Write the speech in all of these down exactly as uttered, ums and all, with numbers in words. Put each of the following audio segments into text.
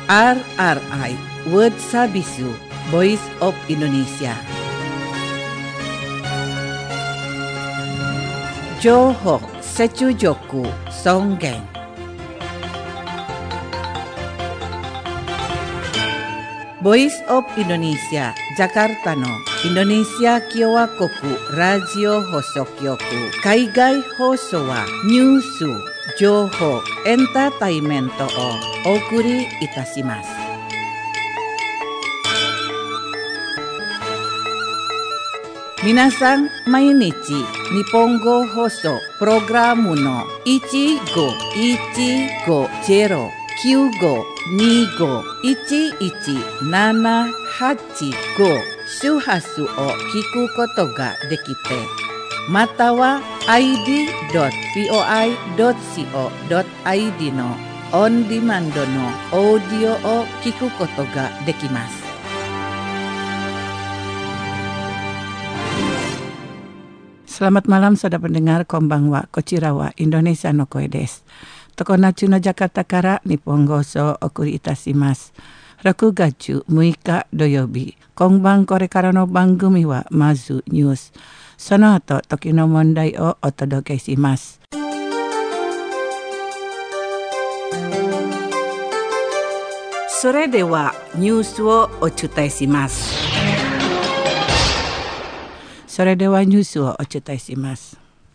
R R I World Sabisu Voice of Indonesia. Johok Secujoku Songgeng. Voice of Indonesia Jakarta no Indonesia Kyowa Koku Radio Hosokyoku Kaigai Hoso wa Nyusu Joho Entertainmento o Okuri Itashimasu. Minasan mainichi Nihongo Hoso Programu no one go one go zero nine goにごいちいちななはちご周波数を聞くことができて、または アイディードットブイオアイドットシーオードットアイディー のオンディマンドのオーディオを聞くことができます。Selamat malam saudara pendengar, konbanwa, kochirawa Indonesia no koe desu. Tokonachu no Jakarta kara Nihongo so okuri itashimasu. Roku gachu muika doyobi. Konban kore kara no bangumi wa mazu news. Sono ato toki no mondai o otodoke shimasu. Sore de wa news wo ochutai shimasu. Sore de wa news wo ochutai shimasu.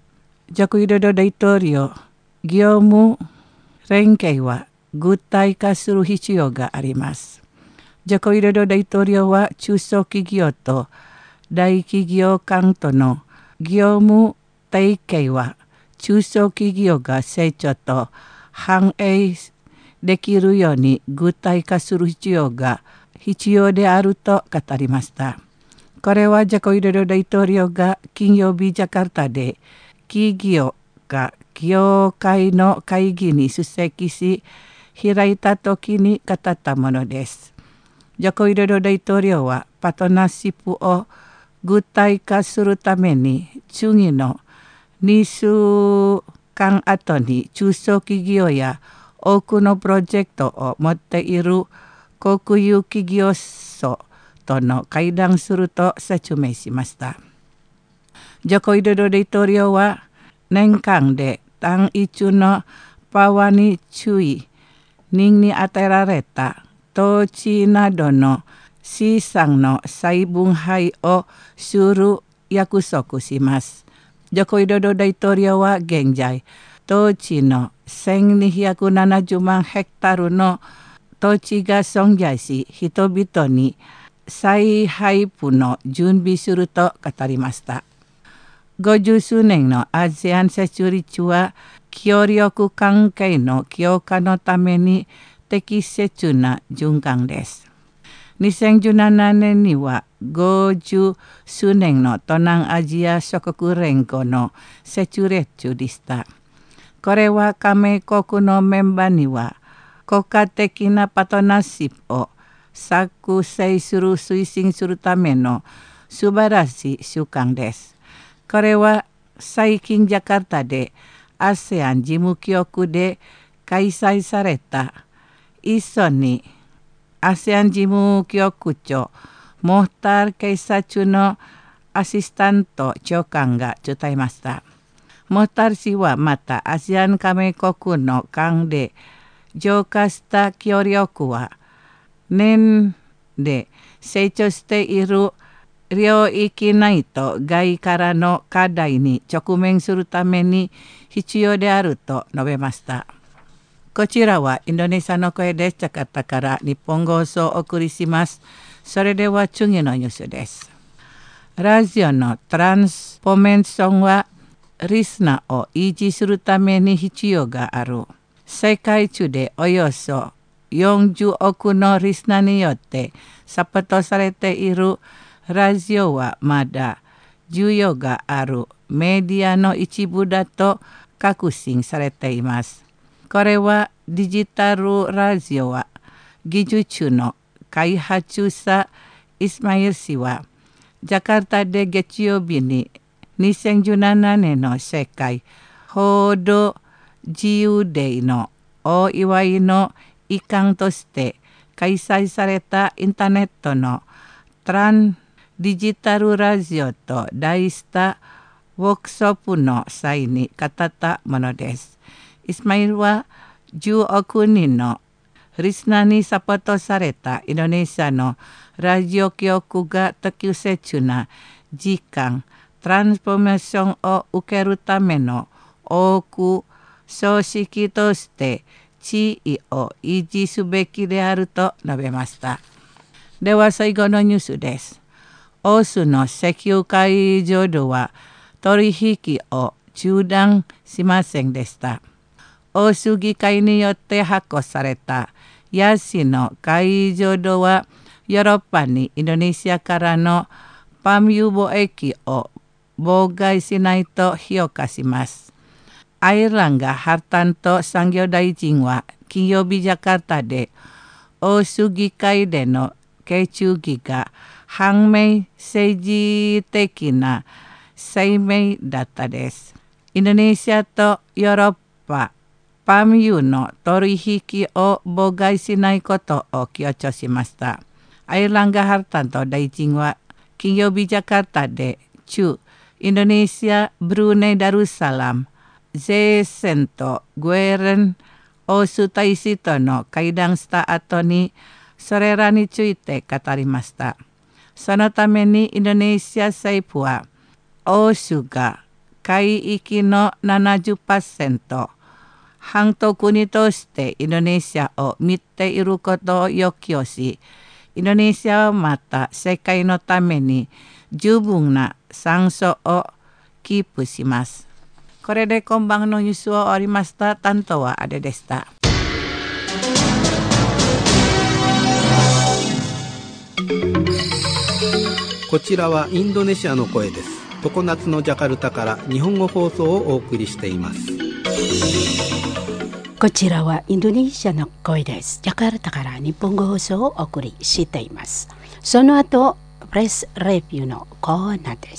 Joko Widodo Daitorio 業務連携は具体化する必要があります。ジョコ・ウィドド大統領は中小企業と大企業間との業務提携は中小企業が成長と反映できるように具体化する必要が必要であると語りました。これはジョコ・ウィドド大統領が金曜日ジャカルタで企業が業界の会議に出席し開いた時に語ったものです。ジョコ・ウィドド大統領はパートナーシップを具体化するために次のにしゅうかん後に中小企業や多くのプロジェクトを持っている国有企業層との会談すると説明しました。ジョコ・ウィドド大統領は年間で単一のパワーに注意、人に与えられた土地などの資産の再分配をする約束します。ジョコ・ウィドド大統領は現在、土地のせんにひゃくななじゅうまんヘクタールの土地が存在し、人々に再配布の準備すると語りました。ごじゅうすうねんのアジアン設立は協力関係の強化のために適切な循環です。にせんじゅうななねんにはごじゅうすうねんの東南アジア諸国連合の設立でした。これは加盟国のメンバーには国家的なパートナーシップを作成する推進するための素晴らしい習慣です。これは最近ジャカルタで アセアン 事務局で開催された一緒に アセアン 事務局長モーター警察のアシスタント長官が伝えました。モーター氏はまた アセアン 加盟国の間で浄化した協力は年で成長している領域内と外からの課題に直面するために必要であると述べました。こちらはインドネシアの声です。ジャカルタから日本放送をお送りします。それでは次のニュースです。ラジオのトランスフォメーションはリスナーを維持するために必要がある。世界中でおよそよんじゅうおくのリスナーによってサポートされているラジオはまだ需要があるメディアの一部だと確信されています。これはデジタルラジオは技術の開発者イスマイル氏はジャカルタで月曜日ににせんじゅうななねんの世界報道自由デーのお祝いの一環として開催されたインターネットのトランデジタルラジオと題したウォークショップの際に語ったものです。イスマイルはじゅうおくにんのリスナーにサポートされたインドネシアのラジオ局が適切な時間、トランスフォーメーションを受けるための多く組織として地位を維持すべきであると述べました。では最後のニュースです。オースの石油会場では取引を中断しませんでした。オース議会によって発行されたヤシの会場ではヨーロッパにインドネシアからのパーム油貿易を妨害しないと評価します。アイランガ・ハルタント産業大臣は金曜日ジャカルタでオース議会での決議が反面政治的な声明だったです。インドネシアとヨーロッパ、パーム油の取引を妨害しないことを強調しました。アイランガ・ハルタント大臣は金曜日ジャカルタで中インドネシア、ブルネイ・ダルサラム、ゼーセンとグエレン・オース大使との会談した後にそれらについて語りました。そのためにインドネシア政府はオースが海域の ななじゅっパーセント、半島国としてインドネシアを見ていることを要求し、インドネシアはまた世界のために十分な酸素をキープします。これで今晩のニュースを終わりました。担当はアデでした。 こちらはインドネシアの声です。常夏のジャカルタから日本語放送をお送りしています。 こちらはインドネシアの声です。ジャカルタから日本語放送をお送りしています。その後プレスレビューのコーナーです。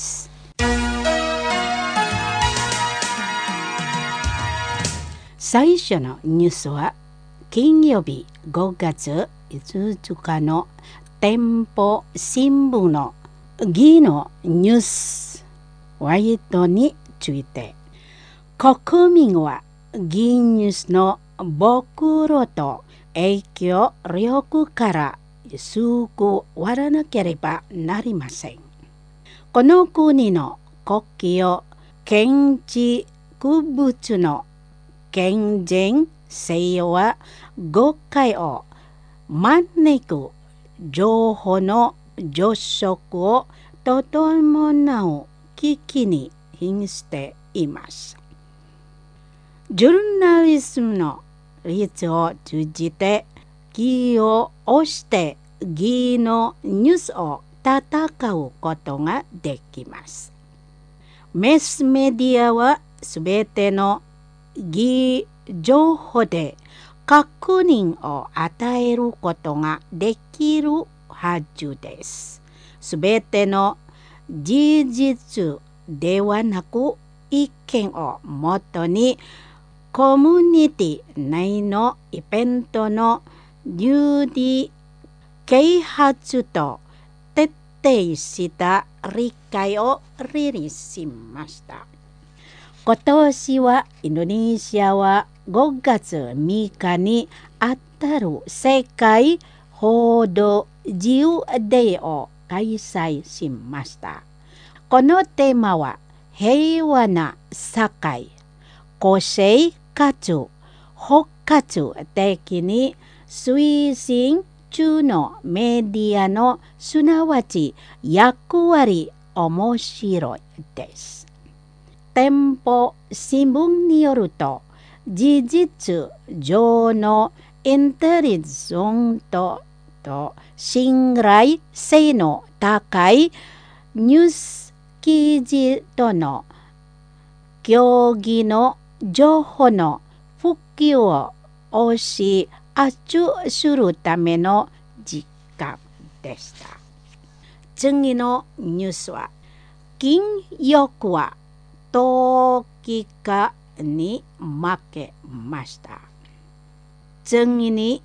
最初のニュースは金曜日ごがついつつかの店舗新聞の議のニュースワイドについて、国民は議ニュースの暴露と影響力から救われなければなりません。この国の国旗を建築物の健全性は誤解を招く情報の増殖を伴う危機に瀕しています。ジャーナリズムの率を通じて議を押して議のニュースを戦うことができます。メスメディアはすべての議情報で確認を与えることができるはずです。すべての事実ではなく意見をもとにコミュニティ内のイベントの流理啓発と徹底した理解をリリースしました。今年はインドネシアはごがつみっかにあたる世界報道自由デーを開催しました。このテーマは平和な社会、公正かつ包括的に推進中のメディアのすなわち役割面白いです。店舗新聞によると、事実上のインテリジェントと信頼性の高いニュース記事との競技の情報の普及を推し圧するための時間でした。次のニュースは、金欲は投機家に負けました。次に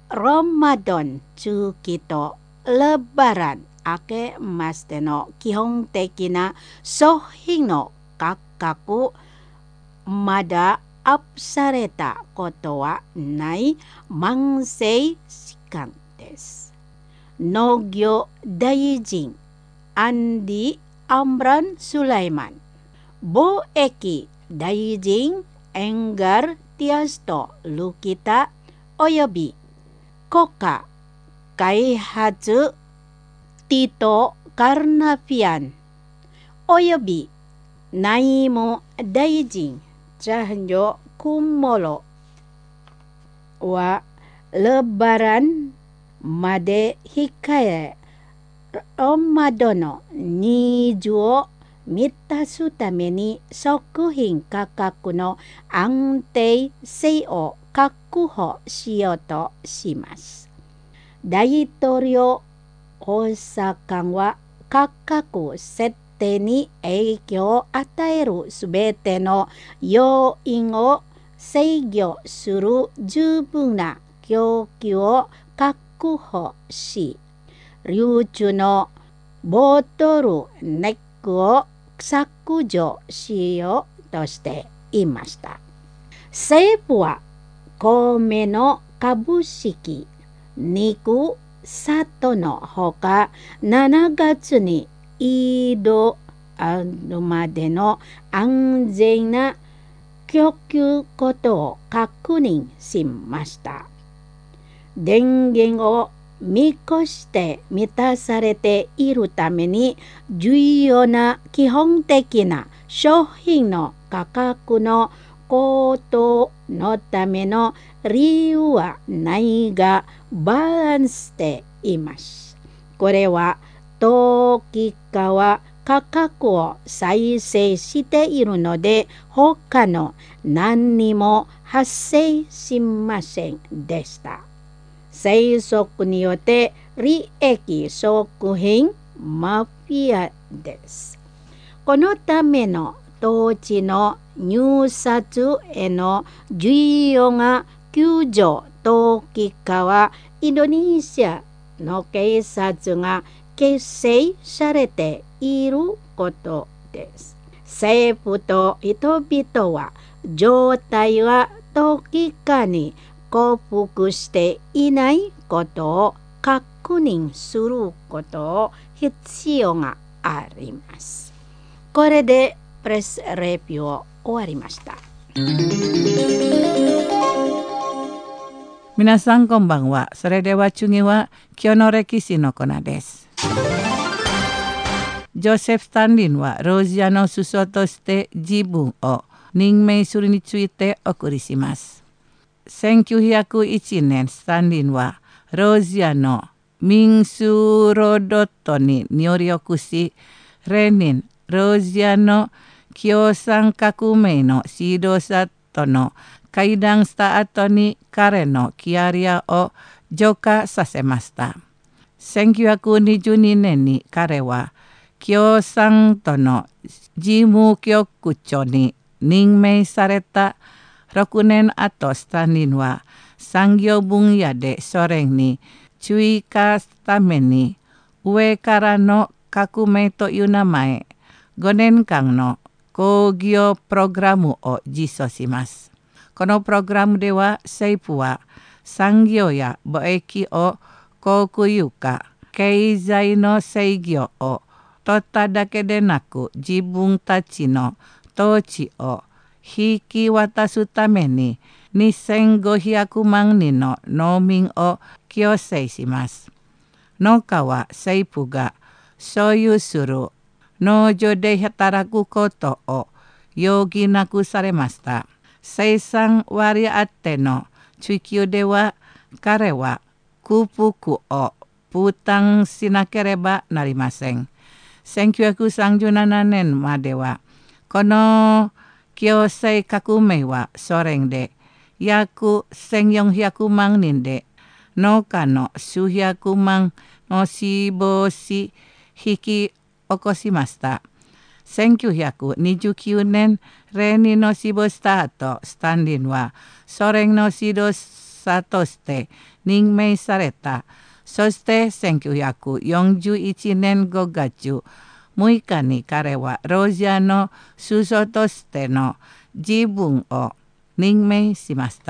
ロマドン中期とレバラン明けましての基本的な商品の価格まだアップされたことはない慢性期間です。農業大臣アンディ・アムラン・スライマン、貿易大臣エンガル・ティアスト・ルキタおよび国家開発ティト・カルナフィアンおよび内務大臣チャンジョ・クモロはレバランまで控えロマドのニーズを満たすために食品価格の安定性を確保しようとします。大統領補佐官は価格設定に影響を与えるすべての要因を制御する十分な供給を確保し、流通のボトルネックを削除しようとしていました。政府は米の株式、肉、砂糖のほかしちがつに井戸までの安全な供給ことを確認しました。電源を見越して満たされているために重要な基本的な商品の価格の高騰のための理由はないがバランスでいます。これは当期価は価格を再生しているので他の何にも発生しませんでした。生息によって利益食品マフィアです。このための土地の入札への需要が急上当期価はインドネシアの警察が結成されていることです。政府と人々は状態は当期価に降伏していないことを確認することを必要があります。これでプレスレビューを終わりました。 皆さんこんばんは。それでは次は今日の歴史のコーナーです。ジョセフ・スタンリンはロシアの首相として自分を任命するについてお送りします。せんきゅうひゃくいちねん、スタンリンはロシアのミンスロドットに入力し、レーニン、ロシアの共産革命の指導者との会談した後に彼のキャリアを浄化させました。せんきゅうひゃくにじゅうにねんに彼は共産党の事務局長に任命された。ろくねん後、スタンリンは産業分野でソ連に追加するために上からの革命という名前ごねんかんの工業プログラムを実装します。このプログラムでは政府は産業や貿易を国有化、経済の制御を取っただけでなく自分たちの統治を引き渡すためににせんごひゃくまんにんの農民を強制します。農家は政府が所有する農場で働くことを余儀なくされました。生産割当の追求では彼は空腹を負担しなければなりません。せんきゅうひゃくさんじゅうななねんまではこの強制革命はソ連で約せんよんひゃくまんにんで農家の数百万の死亡し引き起こしました。せんきゅうひゃくにじゅうきゅうねんレーニンの死亡した後、スタンリンはソ連の指導査として任命された。そしてせんきゅうひゃくよんじゅういちねんごがつむいかに彼はロシアの首相としての自分を任命しました。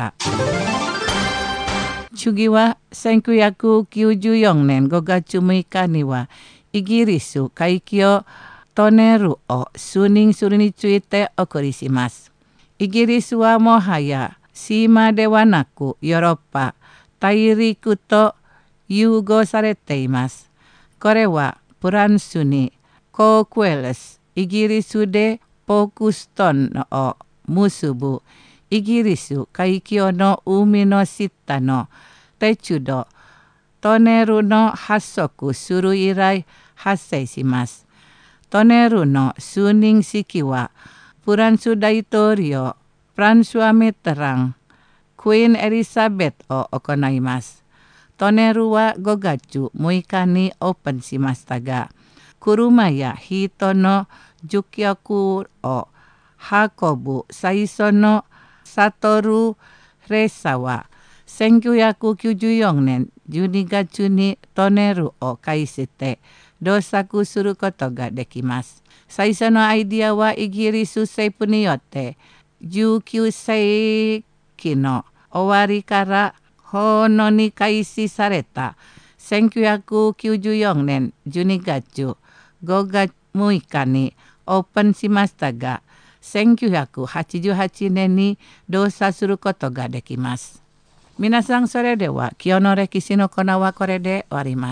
次はせんきゅうひゃくきゅうじゅうよねんごがつむいかにはイギリス海峡トンネルを就任するについてお送りします。イギリスはもはや島ではなくヨーロッパ大陸と融合されています。これはフランスにコークウェルス、イギリスでポークストンを結ぶイギリス海峡の海の下の鉄道トンネルの発足する以来発生します。トンネルの就任式はフランス大統領フランソワ・ミッテラン、クイーン・エリザベスを行います。トンネルはごがつむいかにオープンしましたが、車や人の乗客を運ぶ最初のシャトル列車はせんきゅうひゃくきゅうじゅうよねんじゅうにがつにトンネルを介して動作することができます。最初のアイディアはイギリス政府によってじゅうきゅうせいきの終わりから奉納に開始されたせんきゅうひゃくきゅうじゅうよねんじゅうにがつごがつむいかにオープンしましたが、せんきゅうひゃくはちじゅうはちねんに動作することができます。皆さん、それでは今日の歴史のコーナーはこれで終わります。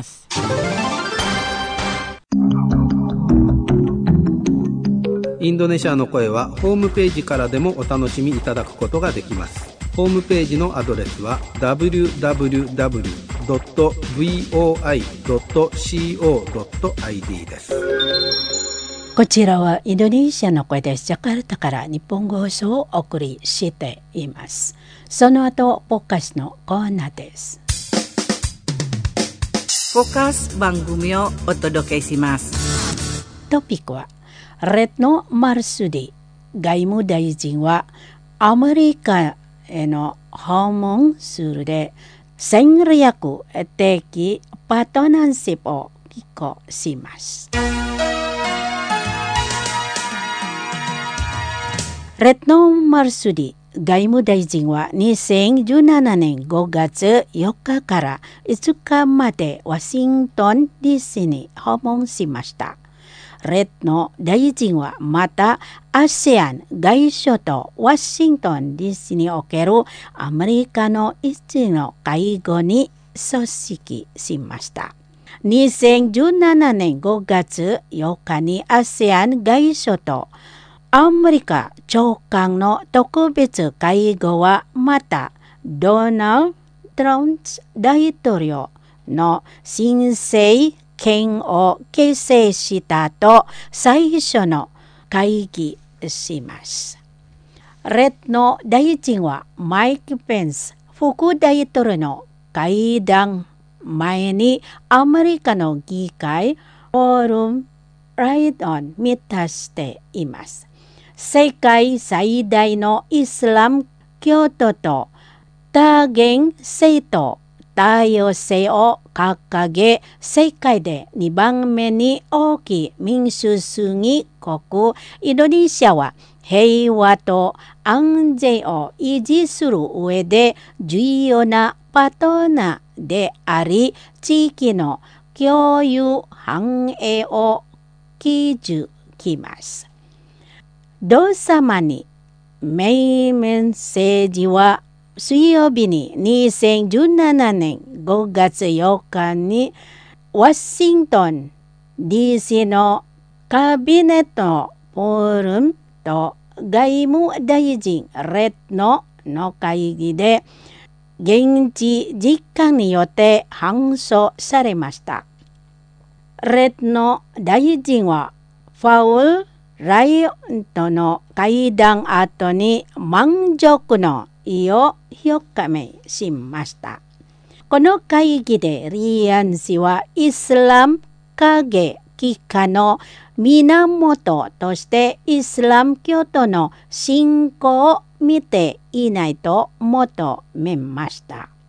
インドネシアの声はホームページからでもお楽しみいただくことができます。ホームページのアドレスは ダブリューダブリューダブリュードットブイオーアイドットコードットアイディー です。 こちらはインドネシアの声です。ジャカルタから日本語放送をお送りしています。その後、ポッカスのコーナーです。 ポッカス番組をお届けします。 トピックはレッノ・マルスディ外務大臣はアメリカへの訪問するで戦略的パートナーシップを寄稿します。レッノ・マルスディ外務大臣はにせんじゅうななねんごがつよっかからいつかまでワシントン ディーシー に訪問しました。レッノ大臣はまた アセアン 外相とワシントン ディーシー におけるアメリカの一の会合に出席しました。にせんじゅうななねんごがつよっかに アセアン 外相とアメリカ長官の特別会合はまたドナルド・トランプ大統領の新政権を形成したと最初の会議します。レッノ大臣はマイク・ペンス副大統領の会談前にアメリカの議会フォーラム・ライドを満たしています。世界最大のイスラム教徒と多元政党多様性を掲げ、世界でにばんめに大きい民主主義国インドネシアは平和と安全を維持する上で重要なパートナーであり、地域の共有繁栄を築きます。同様にメイメッセージは水曜日ににせんじゅうななねんごがつよっかにワシントン ディーシー のカビネットフォーラムと外務大臣レッノの会議で現地時間によって搬送されました。レッノ大臣はファウルライオンとの会談後に満足の意を表明しました。この会議でリアン氏はイスラム影帰化の源としてイスラム教徒の信仰を見ていないと求めました。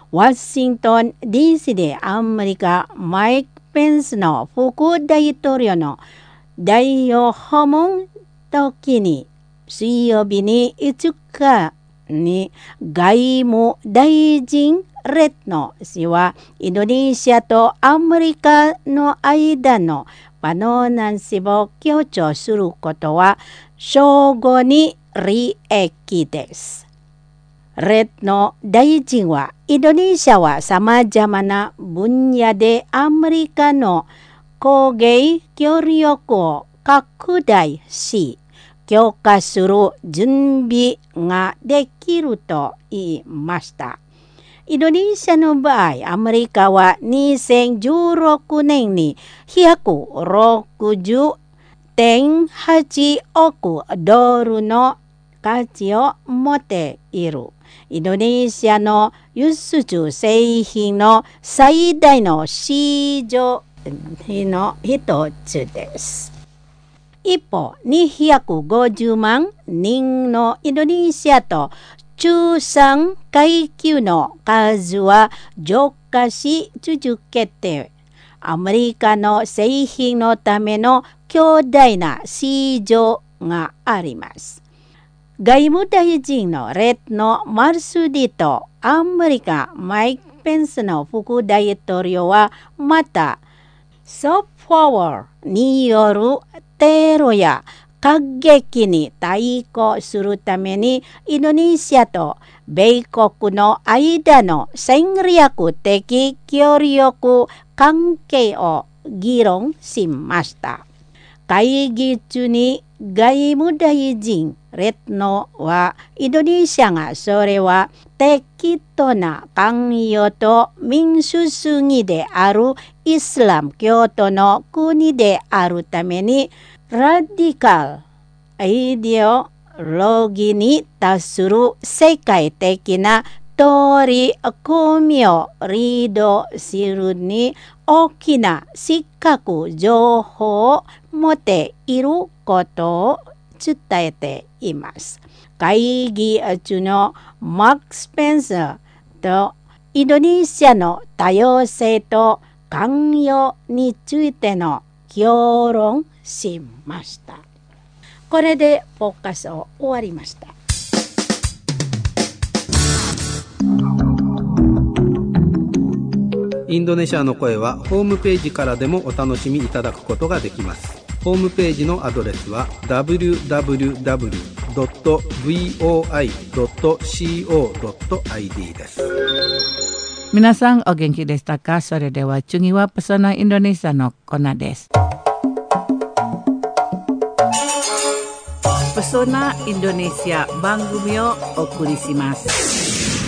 ワシントン ディーシー でアメリカマイク・ペンスの副大統領の代表訪問時に水曜日にいつかに外務大臣レッド氏はインドネシアとアメリカの間のパノナンシを強調することは相互に利益です。レッド大臣はインドネシアはさまざまな分野でアメリカの工芸協力を拡大し強化する準備ができると言いました。インドネシアの場合、アメリカはにせんじゅうろくねんにひゃくろくじゅうてんはちおくドルの価値を持っている。インドネシアの輸出製品の最大の市場の一つです。一方、にひゃくごじゅうまんにんのインドネシアと中産階級の数は増加し続けて、アメリカの製品のための強大な市場があります。外務大臣のレッド・マルスディとアメリカマイク・ペンスの副大統領はまた、ソフトパワーによるテロや過激に対抗するためにインドネシアと米国の間の戦略的協力関係を議論しました。会議中に外務大臣レッドはインドネシアがそれは適当な関与と民主主義であるイスラム教徒の国であるためにラディカルイデオロギーに達する世界的な取り組みをリードするに大きな資格情報を持っていることを伝えています。会議中のマックス・ペンサーとインドネシアの多様性と関与についての評論しました。これでポッカスを終わりました。 インドネシアの声はホームページからでもお楽しみいただくことができます。ホームページのアドレスは ダブリューダブリューダブリュードットブイオーアイドットコードットアイディー です。 皆さんお元気でしたか？それでは次はペソナインドネシアのコーナーです。ペソナインドネシア番組をお送りします。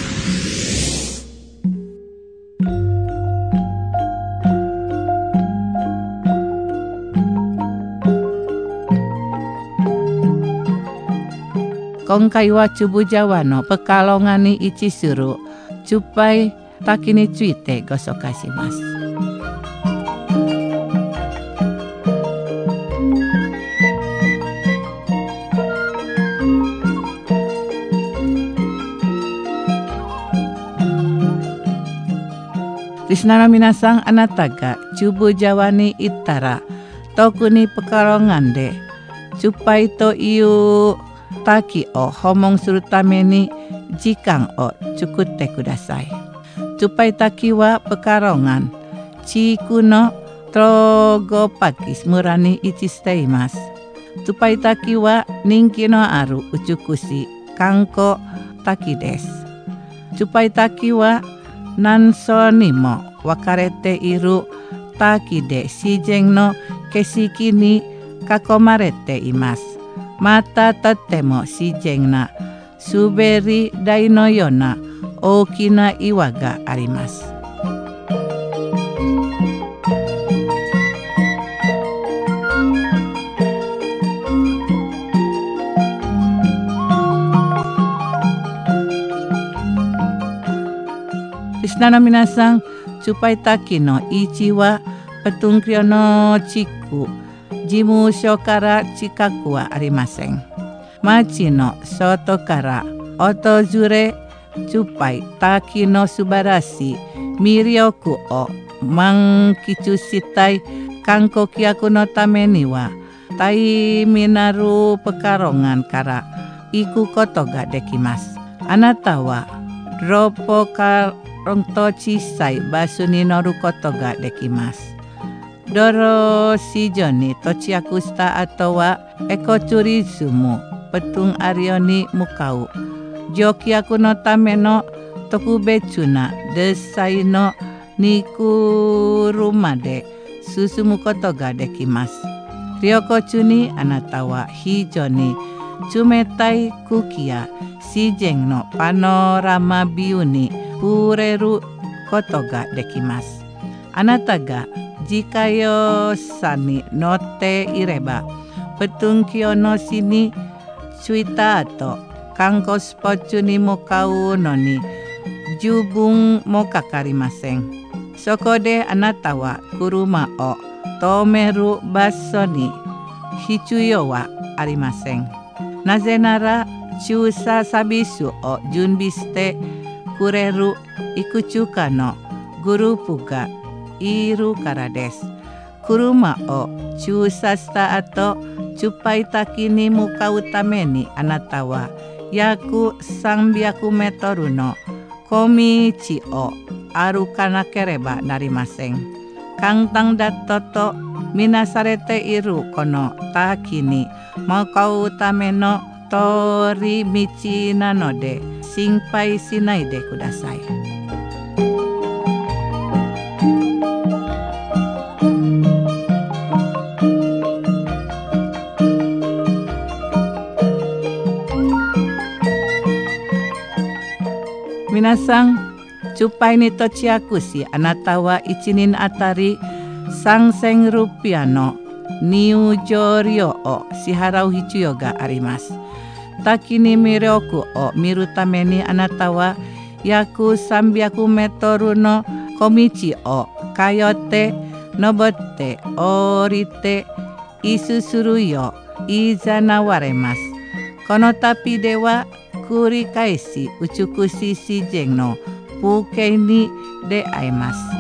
今回はCubu JawaのPekalonganに位置するチュパイ滝についてご紹介します。リスナーの皆さん、あなたがCubu Jawaに行ったら、特にPekalonganでチュパイという滝を訪問するために時間を作ってください。チュパイ滝はPekalongan地区のトゴパキス村に位置しています。チュパイ滝は人気のある美しい観光滝です。チュパイ滝は何層にも分かれている滝で自然の景色に囲まれています。またとても自然な滑り台のような大きな岩があります。リスナーの皆さん、チュパイ滝の位置はペトゥンクリオの地区事務所から近くはありません。町の外から訪れ cupai taki no subarasi mirioku o mangkicusitai kangkokiaku no tame ni wa tai minaru pekarongan kara iku koto ga dekimasu. Anata wa dropo karongto chisai basuni noru koto ga dekimasu. Doro shijo ni tochiakusta ato wa ekoturismu petung arioni mukau. Jokiaku no tame no tokubetsu na desai no nikuruma de susumu koto ga dekimasu. Ryokochu ni anata wa hijo ni tsumetai kukia shijeng no panorama view ni pureru koto ga dekimasu. Anata ga jikayo sani note ireba petung kyo no shini tsuita ato kanko spotchu ni mokau no ni jubung mo kakarimasen. Soko de anata wa kuruma o tomeru basso ni hichuyo wa arimasen. Naze nara chusa sabisu o junbiste kureru ikuchuka no gurupu ga iru kara desu. Kuruma o chusa shita ato cupai taki ni mukau tame ni anata wa yaku sanbyaku metoru no komichi o arukanakereba narimasen. Kantang dato to minasarete iru kono taki ni mukau tame no tori michi na no de shinpai shinai de kudasai. Minasang, cupai ni tochiakushi anata wa ichinin atari sangseng rupiah no niujorio o shiharau hichuyo ga arimasu. Taki ni miryoku o miru tame ni anata wa yaku sanbyaku metoru no komichi o kayote nobotte orite isusuru yo izanawaremasu. Kono tapi de wa kurikaesi uchukushi shijeng no pukei ni deaimasu.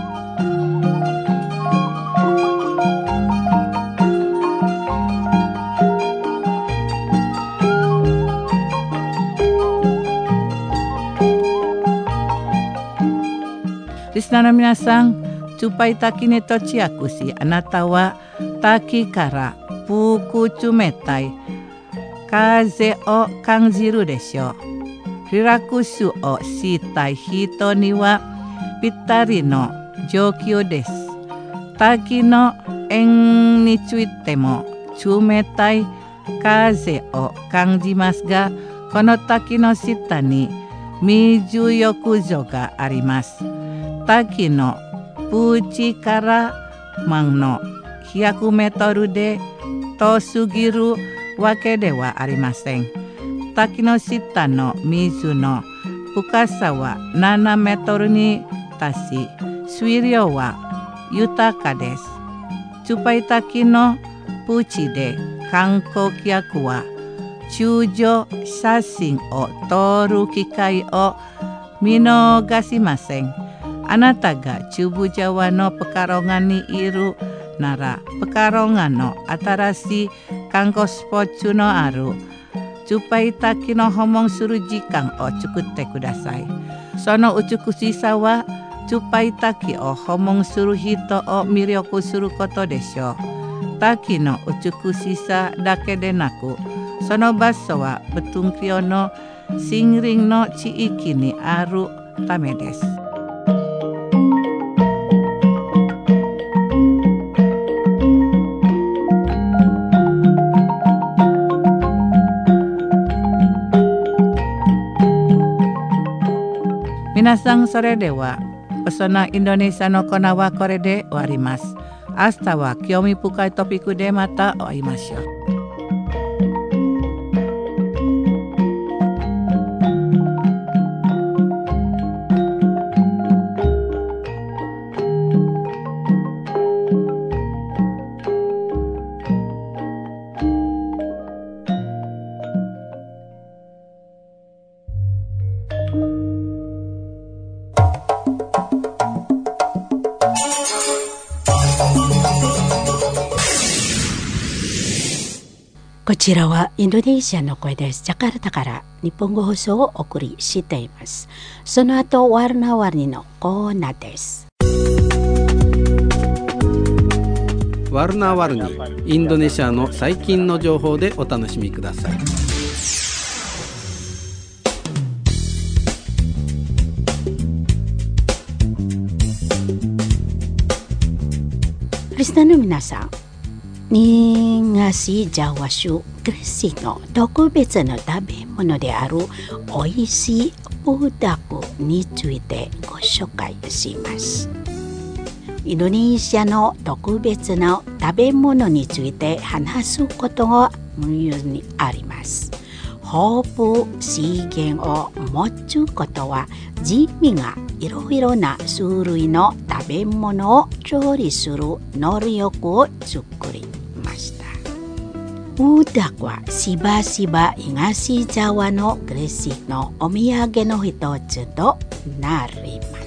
Listener no minasang, cupai taki ni tochiakushi anata wa taki kara fuku tsumetai kaze o kanjiru desho. Rirakusu o shitai hito ni wa pitari no jokyo desu. Taki no en ni tsuite mo tsumetai kaze o kanjimasu ga kono taki no shita ni mijuyokujo ga arimasu. Taki no puchi kara mang no hiyaku metoru de tosugiru wake de wa arimasen. Taki no shita no mizu no pukasa wa nana metoru ni tashi. Suiryo wa yutaka desu. Cupai taki no puchi de kankokyaku wa chujo shashin o toru kikai o minogasimasen. Anata ga chubu jawa no pekarongan ni iru nara pekarongan no atarashi kanko spotchu no aru. Cupai taki no homong suru jikang o cukute kudasai. Sono uchukushi sawa cupai taki o homong suru hito o miryoku suru koto desho. Taki no uchukushi sa dake denaku. Sono baso wa betungkyo no singring no chiiki ni aru tame desu. Minasang sore de wa pesona Indonesia no kona wa kore de warimasu. Asta wa kyomi pukai topiku de mata oimashou. Thank you. こちらはインドネシアの声です。ジャカルタから日本語放送をお送りしています。その後、ワルナワリのコーナーです。 ワルナワルニ、インドネシアの最近の情報でお楽しみください。 リスナーの皆さん、東ジャワ州グレシの特別な食べ物であるおいしいブダコについてご紹介します。インドネシアの特別な食べ物について話すことが無用にあります。豊富資源を持つことは地味がいろいろな種類の食べ物を調理する能力を作りました。ブダコはしばしば東ジャワのグレシのお土産の一つとなります。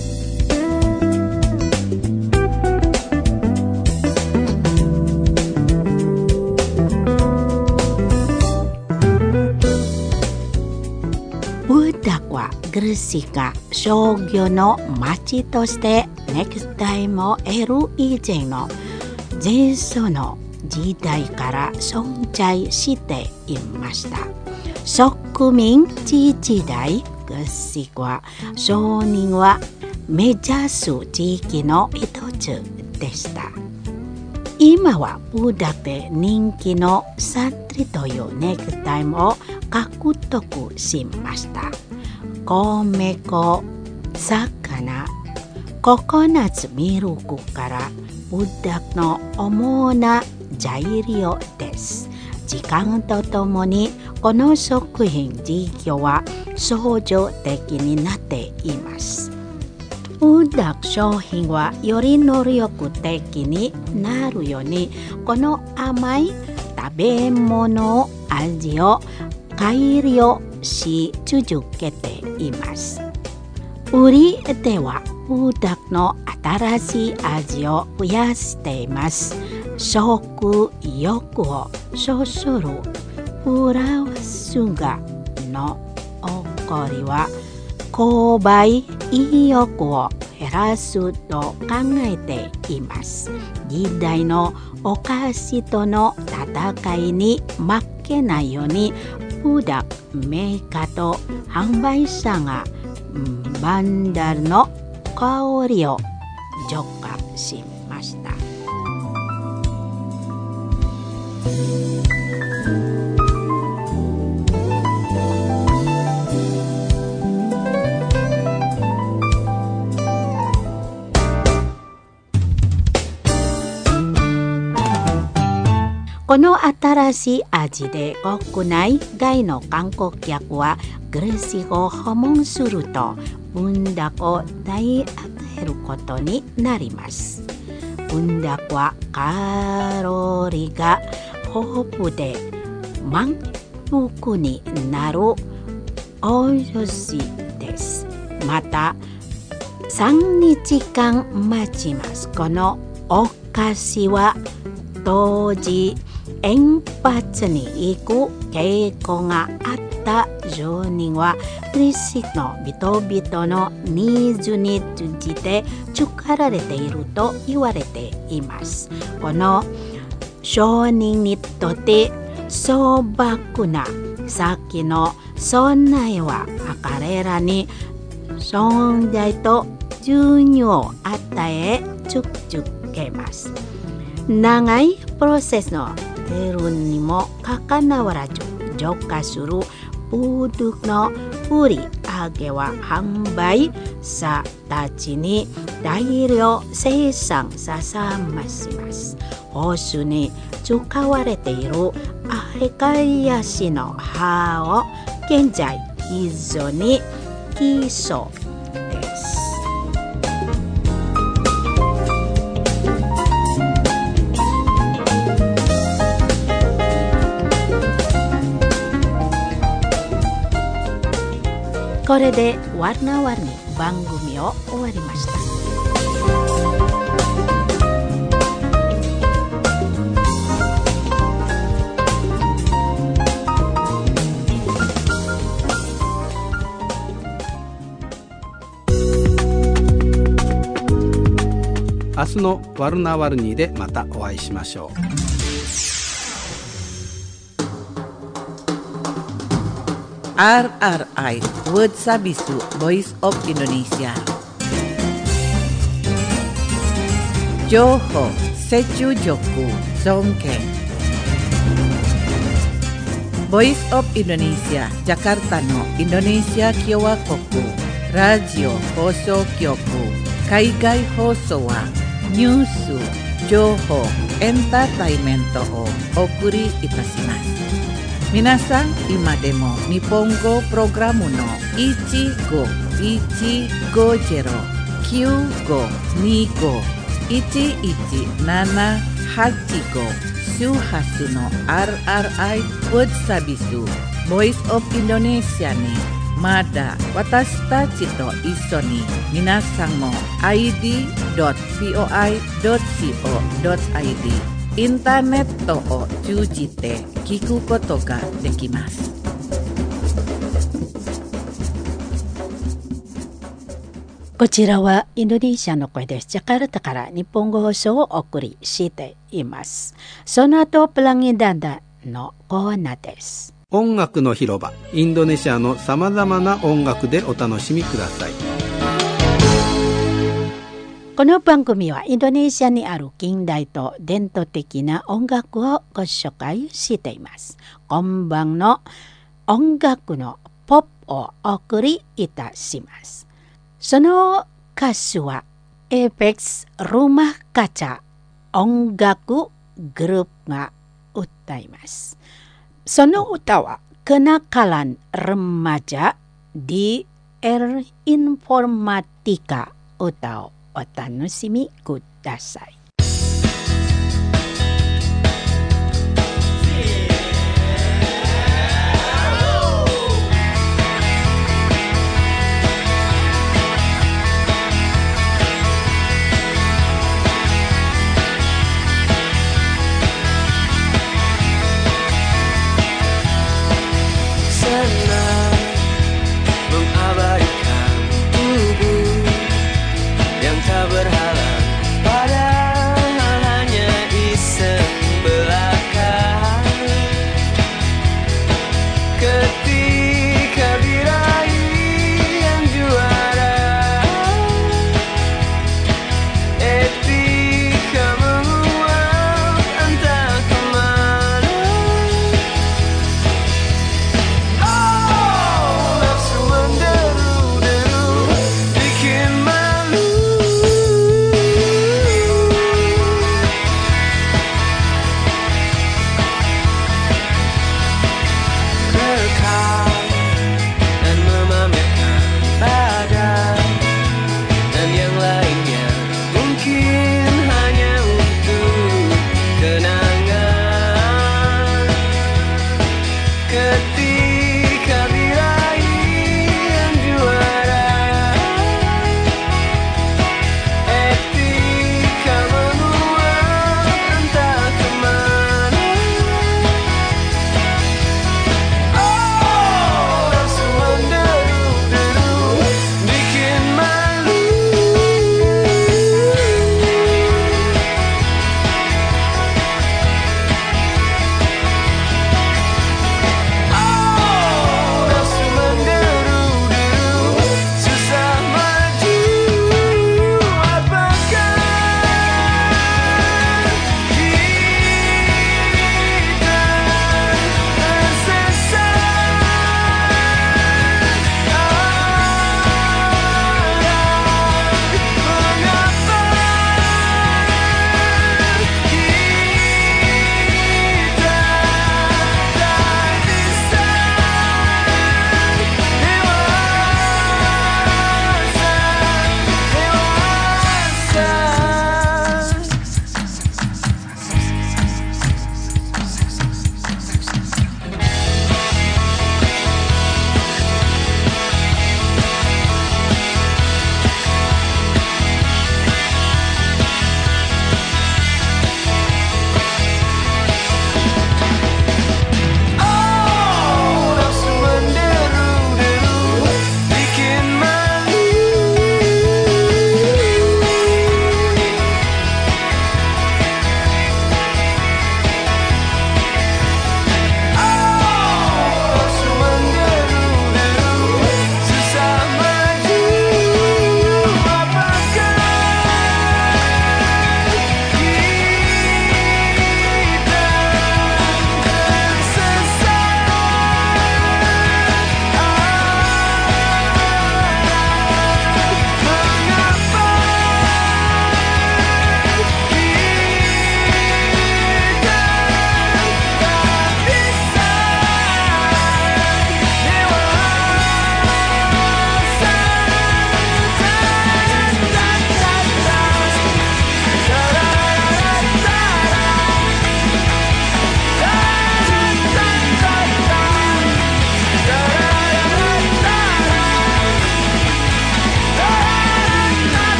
ブダコはグレシが商業の町としてネクタイも得る以前の前祖の時代から存在していました。植民地時代、グレシは商人は目指す地域の一つでした。今はブダで人気のサントリというネクタイも獲得しました。米粉、魚、ココナッツミルクからブダの主な材料です。時間とともにこの食品事業は相乗的になっています。ブダ商品はより能力的になるように、この甘い食べ物の味を改良し続けています。売りではブダの新しい味を増やしています。食欲をそそるプラスがの起こりは購買意欲を減らすと考えています。時代のお菓子との戦いに負けないように、ブダメーカーと販売者がバンダルの香りを浄化しました。この新しい味で国内外の観光客はグレシを訪問するとブンダコを大与えることになります。ブンダコはカロリーが豊富で満腹になるお寿司です。またさんにちかん待ちます。このお菓子は当時遠発に行く傾向があった住人はグレシの人々のニーズに通じて作られていると言われています。この商人にとって粗暴な先の備えは彼らに存在と収入を与え続けます。長いプロセスの出るにもかかわらず浄化するブダの売り上げは販売者たちに大量生産させます。ホスに使われているアレカヤシの葉を現在非常に希少です。これでワルナワルに番組を終わりました。 明日のワルナワルニーでまたお会いしましょう。 アールアールアイ Word Sabisu Voice of Indonesia 情報、折衷力、尊敬 Voice of Indonesia ジャカルタのインドネシア共和国ラジオ放送局海外放送はニュース、情報、エンターテインメントをお送りいたします。皆さん今でも日本語プログラムのいちごいちごゼロ きゅうごにご いちいちななはちご 周波数の アールアールアイ Word Sabisu Voice of Indonesia にまだ私たちと一緒に皆さんも アイディードットビーオーアイドットシーオードットアイディー インターネットを通じて聞くことができます。 こちらはインドネシアの声です。ジャカルタから日本語放送をお送りしています。その後プランギダンダのコーナーです。 音楽の広場、インドネシアのさまざまな音楽でお楽しみください。 この番組はインドネシアにある近代と伝統的な音楽をご紹介しています。今晩の音楽のポップをお送りいたします。その歌手はエーペックス Rumah Kaca 音楽グループが歌います。その歌は Kenakalan Remaja di Era Informatika 歌をお楽しみください。 Mengabadikan tubuh yang tak berhalang pada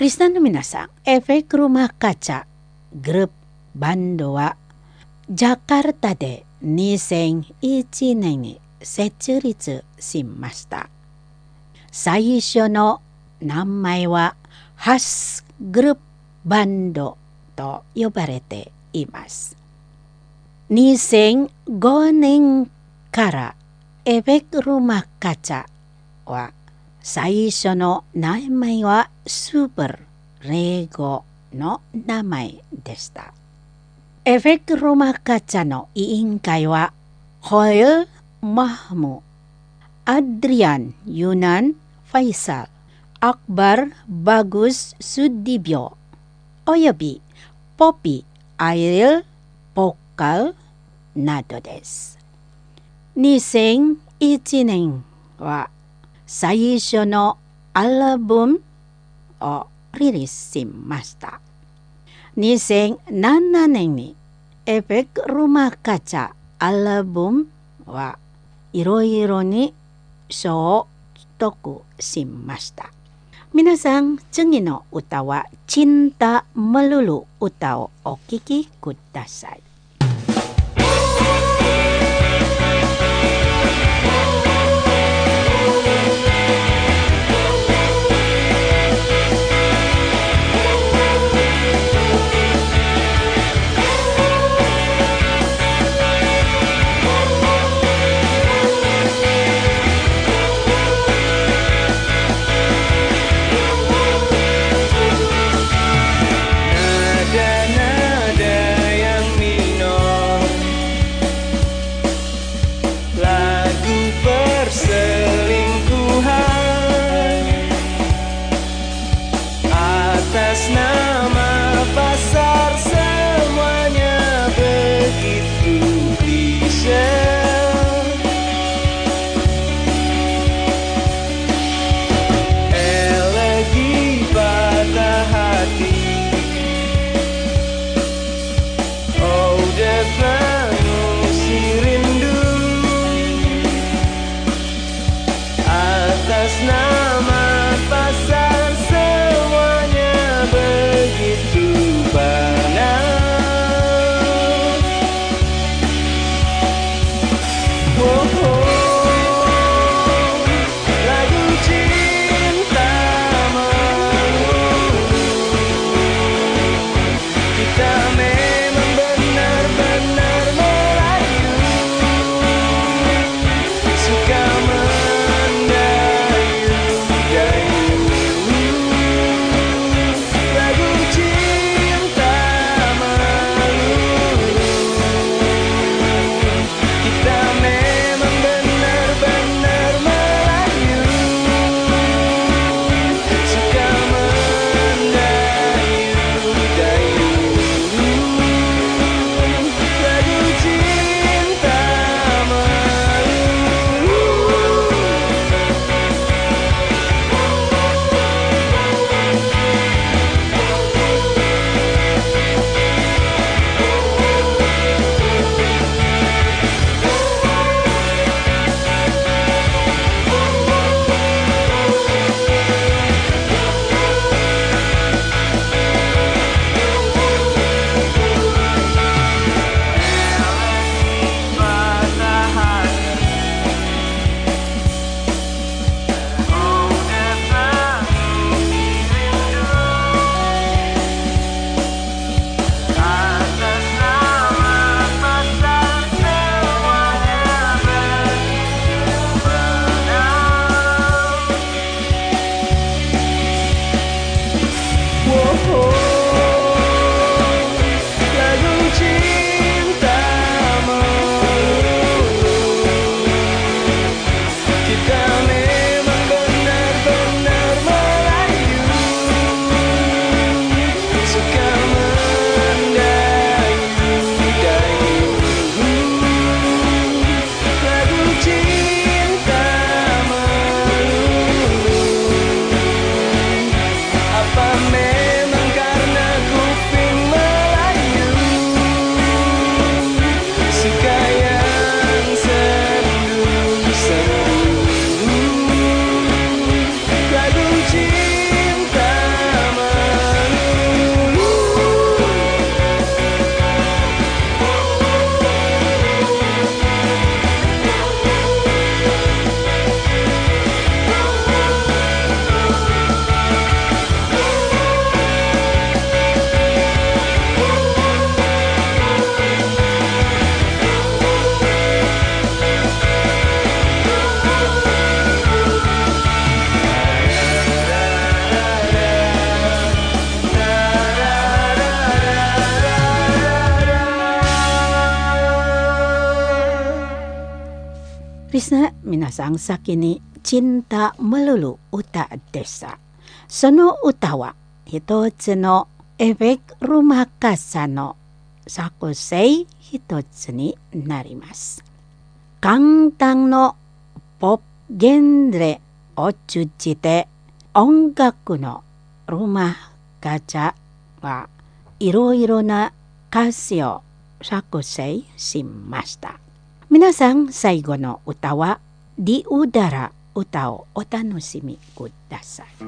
リスナーの皆さん、efek rumah kaca grupバンドはジャカルタでにせんいちねんに設立しました。最初の名前はハスグループバンドと呼ばれています。にせんごねんからefek rumah kacaは最初の名前はスーパーレゴの名前でした。efek rumah kacaの委員会はKhoil Mahmud、Adrian Yunan Faisal、Akbar Bagus Sudibyoおよびポピアイルポカルなどです。にせんいちねんは最初のアルバムをリリースしました。にせんななねんにefek rumah kacaアルバムはいろいろに賞を取得しました。皆さん、次の歌はCinta Melulu歌をお聴きください。 Risna minasang sakini cinta melulu uta desa. Sono utawa hitotsu no efek rumah kasa no sakusei hitotsu ni narimasu. Kantang no pop genre o tsuchite ongaku no rumah kaca wa iro-iro na kasi o sakusei shimashita. Minasang saigo no uta wa di udara uta o otanoshimi kudasai.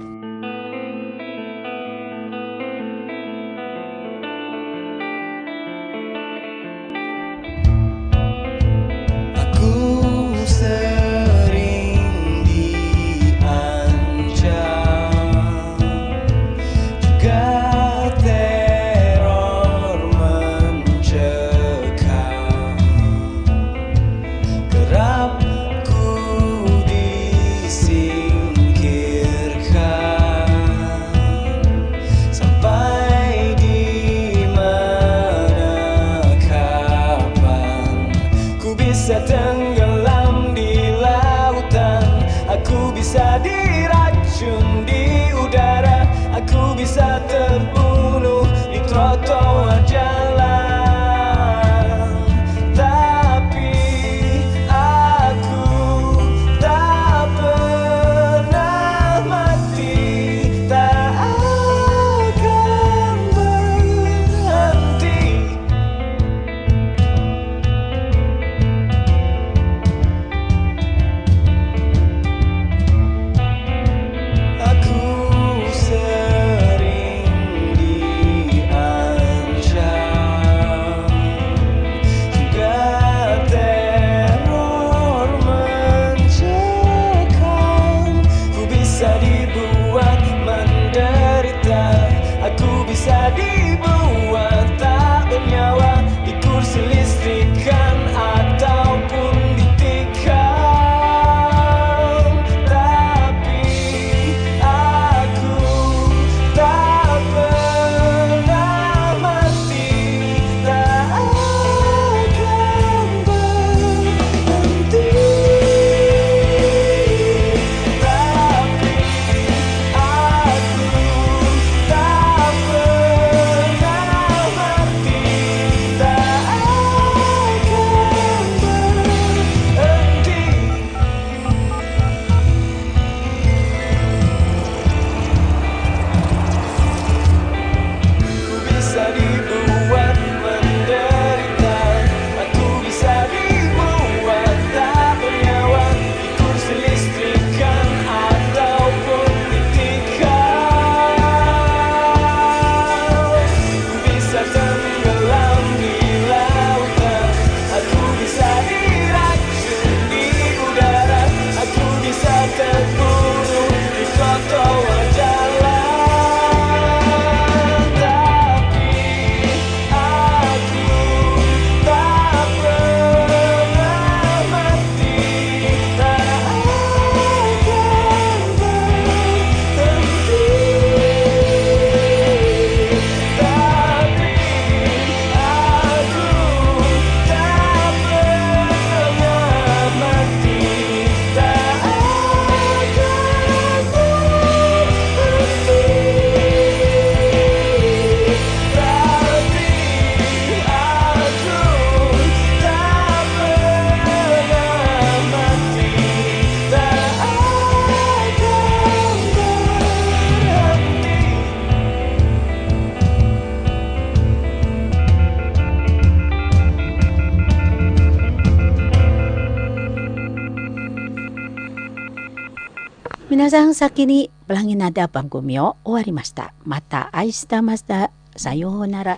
Minasang sakini pelangi nada panggumi o owarimashita. Mata aishitemasu. Sayonara.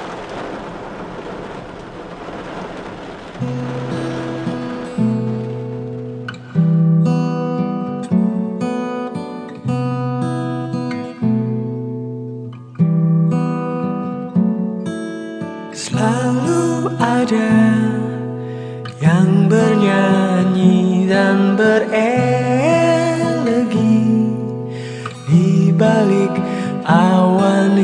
Selalu ada yang bernyanyi dan berelegi di balik awan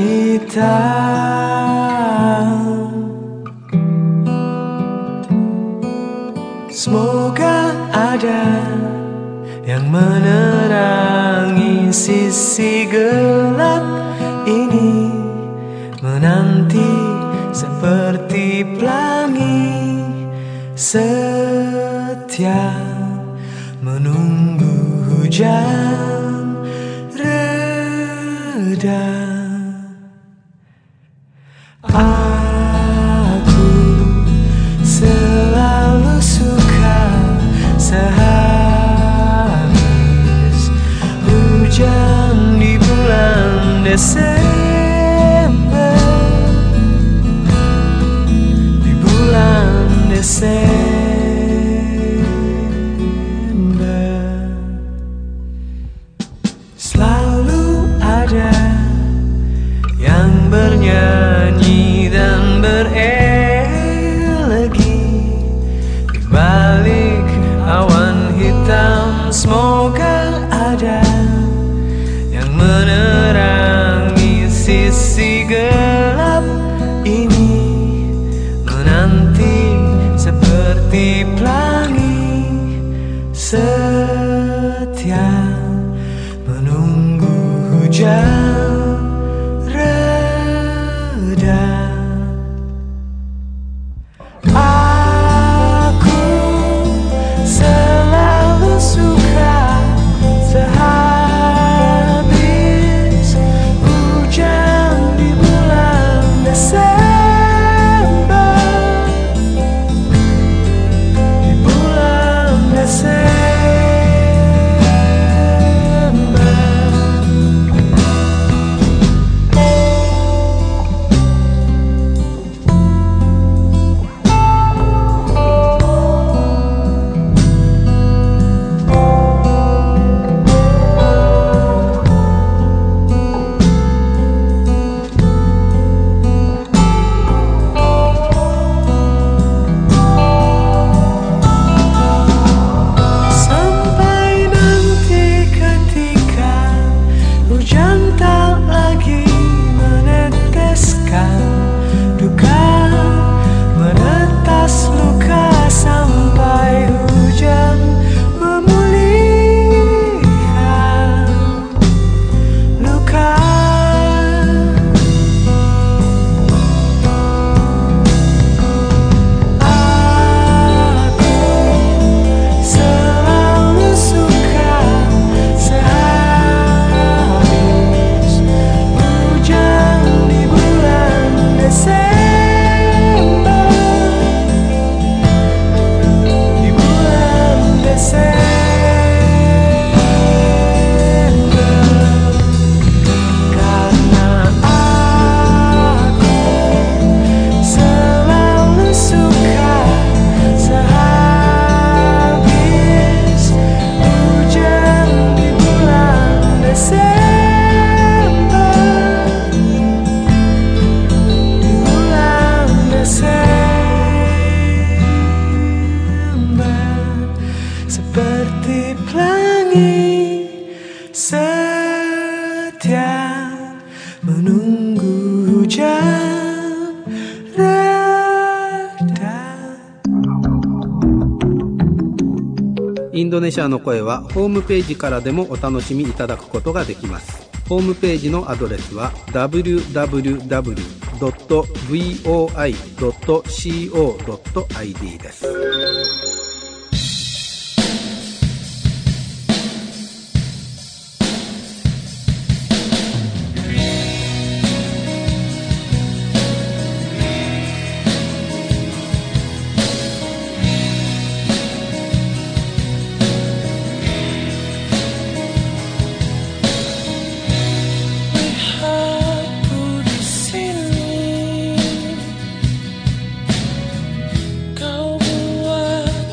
hitam. Semoga ada yang menerangi sisi gelap ini, menanti seperti pelangi, setia menunggu hujan reda. Aku selalu suka sehabis hujan di bulan Desember, di bulan Desember. Selalu ada yang bernyanyi dan berelegi di balik awan hitam. Semoga ada yang menerangi sisi gelap ini, menanti seperti pelangi, setia menunggu hujan reda. Aku selalu suka sehabis hujan di bulan Desember, di bulan Desember. Sampai nanti ketika hujan tak lagi meneteskan duka, meretas luka, sampai hujan memulihkan luka. Aku selalu suka sehabis hujan di bulan Desember, di bulan Desember. Karena aku selalu suka sehabis hujan di bulan Desember, di bulan Desember. Seperti pelangi, setia menunggu hujan reda. インドネシアの声はホームページからでもお楽しみいただくことができます。ホームページのアドレスは ダブリューダブリューダブリュードットブイオーアイドットコードットアイディー です。 Lihatku di sini, kau buat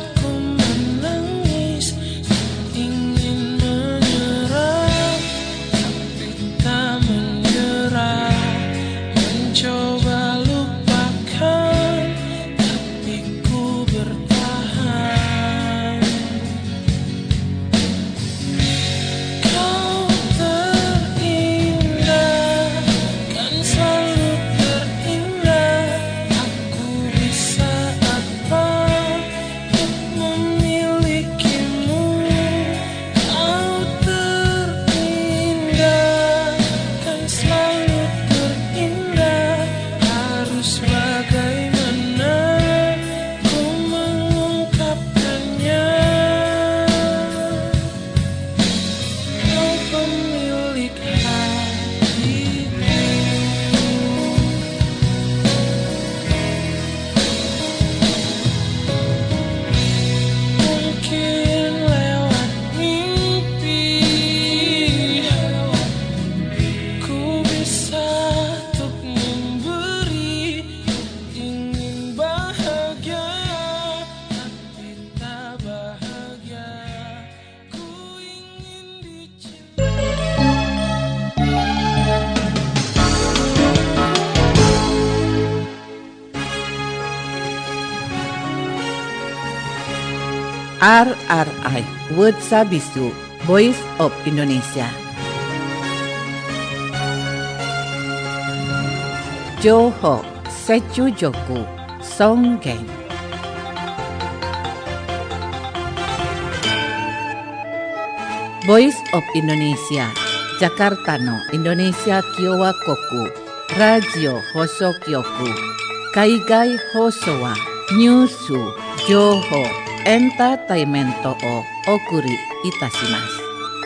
R R I World Sabisu Voice of Indonesia. Johor Secu Joku Songgeng. Voice of Indonesia Jakarta no Indonesia Kiowa Koku Radio Hoso Kyoku Kaigai Hoso wa Nyusu Johor Entertainment o Okuri Itashimasu.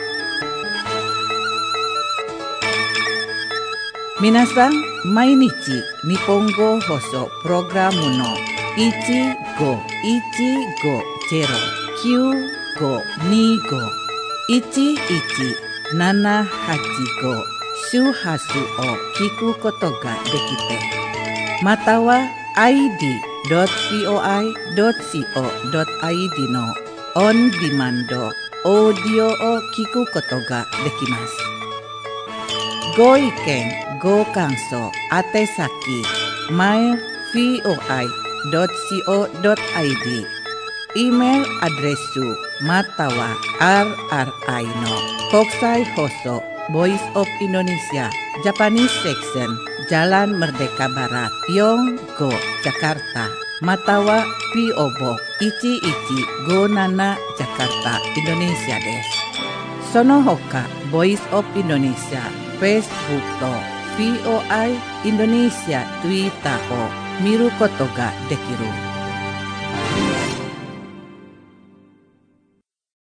Minasan, mainichi Nihongo Hoso Programu no ichi go ichi go zero kyu go ni go ichi ichi nana hachi go shuhasu o kiku koto ga dekite. Mata wa i d dot voi dot co dot i d の on demand オーディオを聞くことができます。ご意見、ご感想、宛先 マイル voi dot co dot i d イメールアドレスまたは アールアールアイ の国際放送 Voice of Indonesia Japanese Section Jalan Merdeka Barat Yonggo Jakarta Matawa P O Boxいちいちごなな Jakarta Indonesia です。その他 Voice of Indonesia Facebook と ブイオーアイ Indonesia Twitter を見ることができる